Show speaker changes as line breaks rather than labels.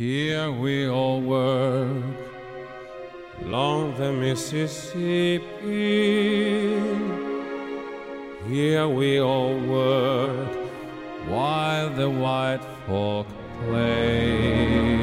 Here we all work along the Mississippi. Here we all work while the white folk play.